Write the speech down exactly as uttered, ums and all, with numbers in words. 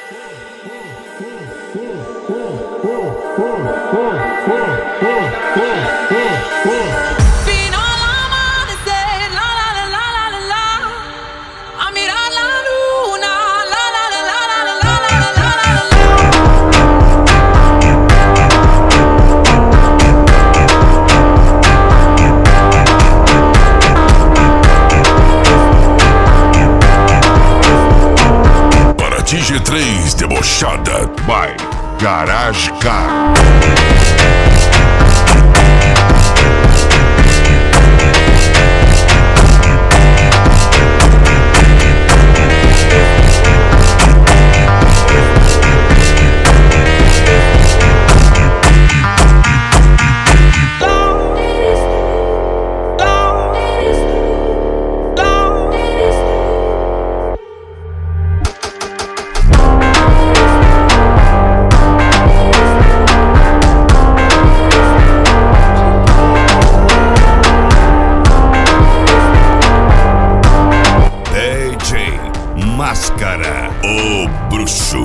Fino all'amanecer, la la la la la la la, a mirar la luna, la la la la la la la la la. Para T G três debochada, by Garage Car. Máscara, o bruxo.